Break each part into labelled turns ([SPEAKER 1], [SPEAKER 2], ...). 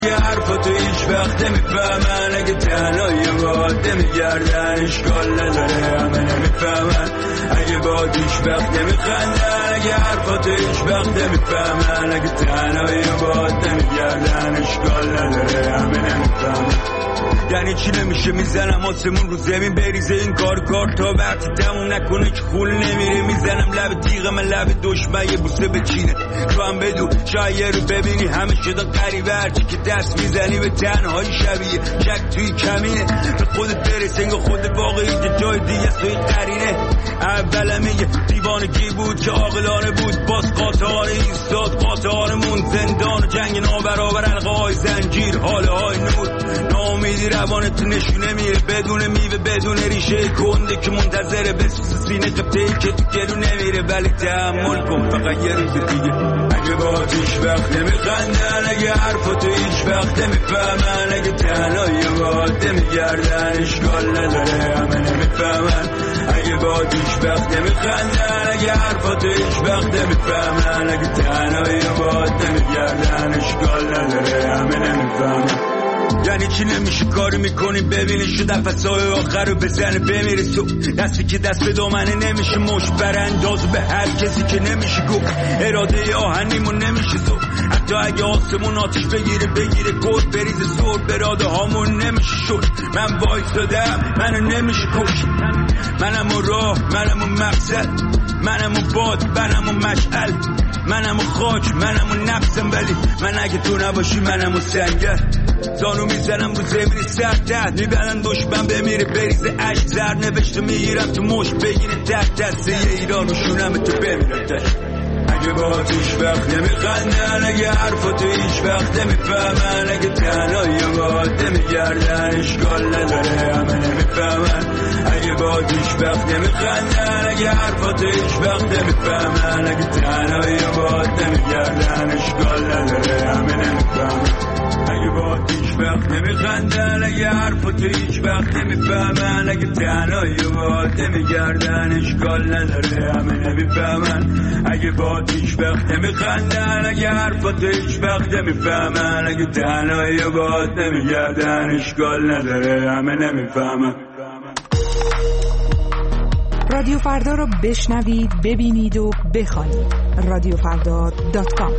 [SPEAKER 1] یه حرفا تو هیچ وقت نمیفهمن، اگه تنهایی باهات نمیگردن اشکال نداره همه نمیفهمن، اگه باهات هیچ وقت نمیخندن، اگه حرفا تو هیچ وقت نمیفهمن، اگه تنهایی باهات نمیگردن اشکال نداره همه نمیفهمن. یعنی چی نمیشه میزنم آسمون رو زمین بریزه این کار تا وقتی تموم نکنه که خول نمیره، میزنم لب تیغ من لب دشمن یه بوسه بچینه، تو هم بدو شاید رو ببینی همه شدن قریبه، هرچی که دست میزنی به تنهایی شبیه شک توی کمینه، به خودت برسه انگار خود واقعی که جای دیگه توی قرینه. اولم میگه دیوانگی بود که عاقلانه بود، باز قاطعانه ایستاد قاطعانمون، زندان و جنگ نابرابر حلقه های زنجیر حاله های نور، ناامیدی روانت نشونه میره بدون میوه بدون ریشه کنده که منتظره بسوز سینه قبطه‌ای که تو گلو نمیره، ولی تحمل کن فقط یه روز دیگه. اگه باهات هیچ وقت نمیخندن، اگه حرفا تو هیچ وقت نمیفهمن، اگه تنهایی باهات نمیگردن اشکال نداره همه نمیفهمن، اگه باهات هیچ وقت نمیخندن، اگه حرفا تو هیچ وقت نمیفهمن، اگه تنهایی باهات نمیگردن اشکال نداره همه نمیفهمن. یعنی چی نمیشه کاری میکنی ببینی شو نفسای آخر رو بزنه بمیره تو دستی که دست به دامنه نمیشه مش برانداز به هر کسی که نمیشه گفت اراده آهنیمون نمیشه تو، حتی اگه آسمون آتیش بگیره گل بریزه زور براده هامون نمیشه شد. من وایسادم منو نمیشه کشت، منم و راه منم و مقصد، منم و باد منم و مشعل، منم و خاک منم و نفسم، ولی من اگه تو نباشی منم و سنگر، زانو میزنم رو زمین سرد میبرن دشمن بمیره بریزه عشق زر نوشته میگیرم تو مشت بگیره تک دسته ایران و شونم تو بمیره تک. اگه باهات هیچ وقت نمیخندن، اگه حرفا تو هیچ وقت نمیفهمن، اگه تنهایی باهات نمیگردن اشکال نداره همه نمیفهمن، اگه باهات هیچ وقت نمیخندن، اگه حرفا تو هیچ وقت نمیفهمن، اگه تنهایی باهات نمیگردن اشکال نداره همه نمیفهمن، اگه باهات هیچ وقت نمیخندن، اگه حرفا تو هیچ وقت نمیفهمن، اگه تنهایی باهات نمیگردن اشکال نداره همه نمیفهمن، اگه باهات هیچ وقت نمیخندن، اگه حرفا تو هیچ وقت نمیفهمن، اگه تنهایی باهات نمیگردن اشکال نداره همه نمیفهمن.
[SPEAKER 2] رادیو فردا رو بشنوید، ببینید و بخوانید. رادیوفردا.com.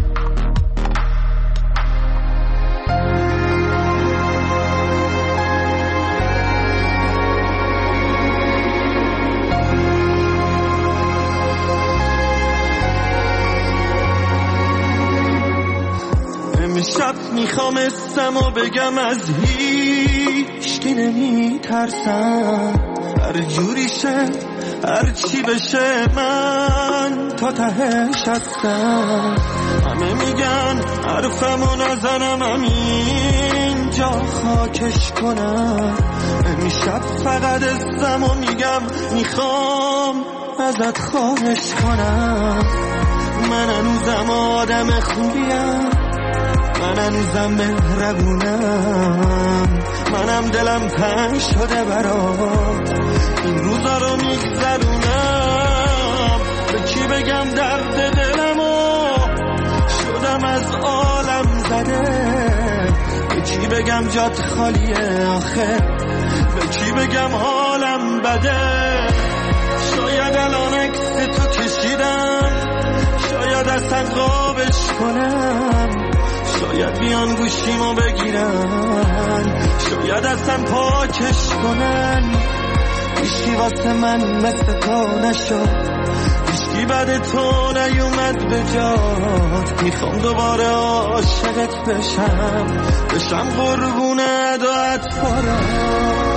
[SPEAKER 3] شب میخوام اسمو بگم از هیچ کی نمیترسم، هر جوری شه هر چی بشه من تا تهش هستم، همه میگن حرفمو نزنم همینجا خاکش کنم، امشب فقط اسمو میگم میخوام ازت خواهش کنم، من هنوزم آدم خوبیم، من هنوزم مهربونم، منم دلم تنگ شده برات این روزا رو میگذرونم، به کی بگم درد دلمو شدم از عالم زده، به کی بگم جات خالیه آخه، به کی بگم حالم بده، شاید الان عکس تو کشیدم، شاید اصلا قابش کنم، شاید بیان گوشیمو بگیرن، شاید اصلا پاکش کنن، هیچکی واسه من مثل تو نشد، هیچکی بعد تو نیومد به جات، میخوام دوباره عاشقت بشم قربون عداعت فرات.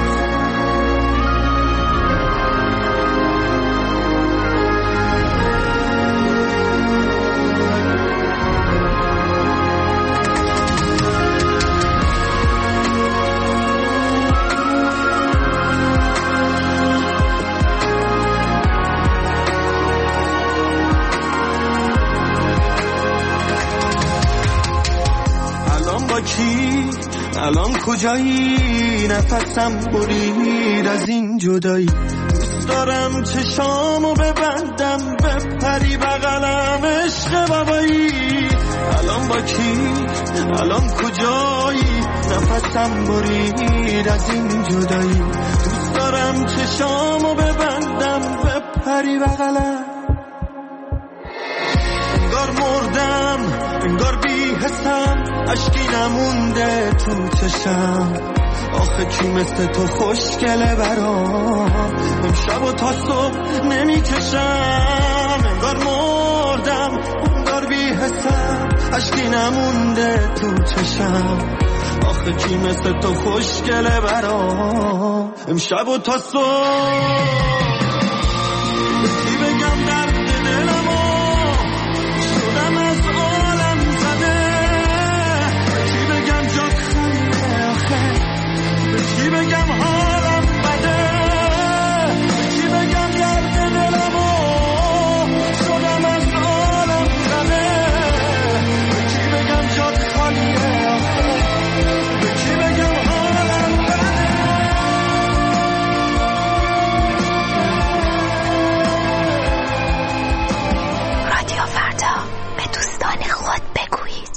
[SPEAKER 3] الان کجایی نفسم برید از این جدایی، دوست دارم چشامو ببندم بپری بغلم عشق بابایی، الان با کی، الان کجایی؟ نفسم برید از این جدایی. دوست دارم چشامو ببندم بپری بغلم. انگار مردم، انگار بی حسم، عشقی نمونده تو چشم. آخه کی مثل تو خوشگله برام، امشب و تا صبح نمی کشم. انگار مردم، انگار بی حسم، عشقی نمونده تو چشم. آخه کی مثل تو خوشگله برام، امشب و تا صبح. کی بگم درد دلمو شدم از عالم زده، کی بگم جات خالیه آخه، کی بگم حالم بده، کی بگم درد دلمو شدم از عالم زده، کی بگم جات خالیه آخه، کی بگم حالم بده.
[SPEAKER 4] رادیو فردا، به دوستان خود بگویید.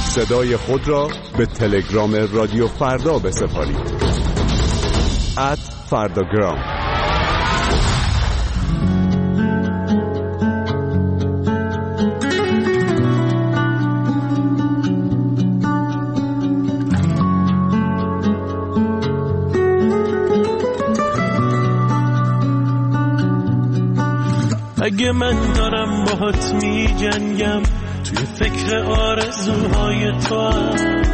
[SPEAKER 5] صدای خود را به تلگرام رادیو فردا بسپارید. @فرداگرام.
[SPEAKER 6] اگه من دارم باهات می جنگم، توی فکر آرزوهای تو هم،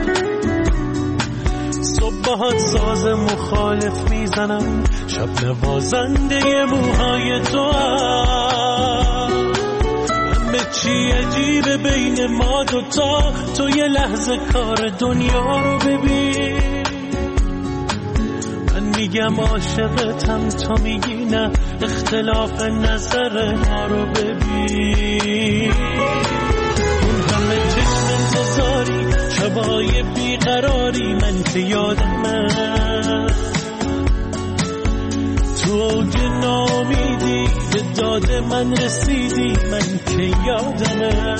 [SPEAKER 6] صبح باهات ساز مخالف میزنم، شب نوازنده موهای تو هم. همه چی عجیبه بین ما دوتا، تو یه لحظه کار دنیا رو ببین. میگم عاشقتم، تو میگی نه، اختلاف نظر ما رو ببین. اون همه چشم انتظاری، شبای بیقراری، من که یادمه تو اوج ناامیدی به داد من رسیدی، من که یادمه.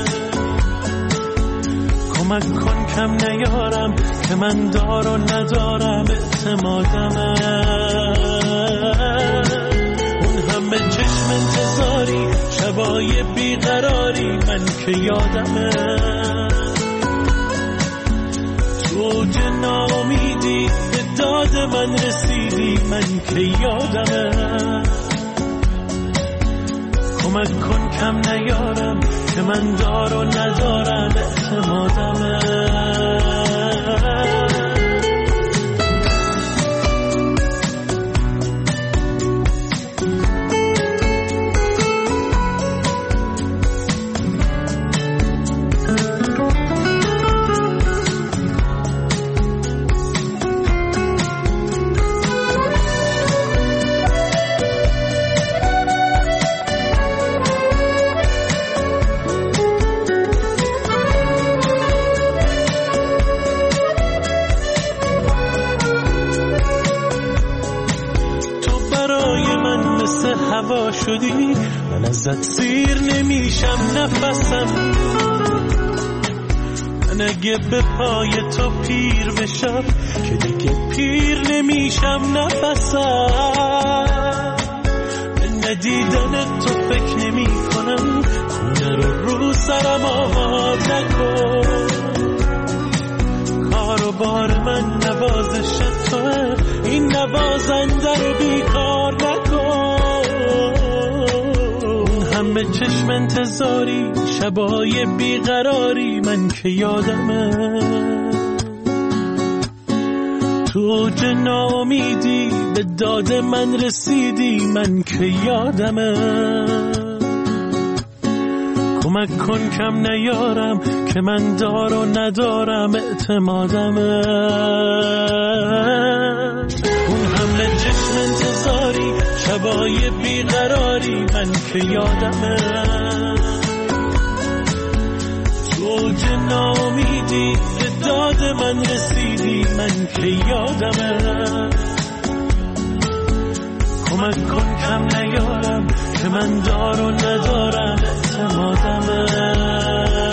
[SPEAKER 6] کمک کن کم نیارم که من دار و ندارم اعتمادمه. اون همه چشم انتظاری، شبای بیقراری، من که یادمه تو اوج ناامیدی به داد من رسیدی، من که یادمه. کمک کن کم نیارم که من دار و ندارم اعتمادمه. هوا شدی، من ازت سیر نمیشم نفسم. من اگه به پای تو پیر بشم که دیگه پیر نمیشم نفسم. به ندیدن تو فکر نمی کنم، خونه رو سرم آباد نکن. کار و بار من نوازش توه، این نوازنده رو بیکار نکن. همه چشم انتظاری، شبای بیقراری، من که یادمه تو اوج ناامیدی به داد من رسیدی، من که یادمه. کمک کن کم نیارم که من دار و ندارم اعتمادمه. اون همه چشم انتظاری، شبای بیقراری، من که یادمه تو اوج ناامیدی به داد من رسیدی، من که یادمه. کمک کن کم نیارم که من دار و ندارم اعتمادمه.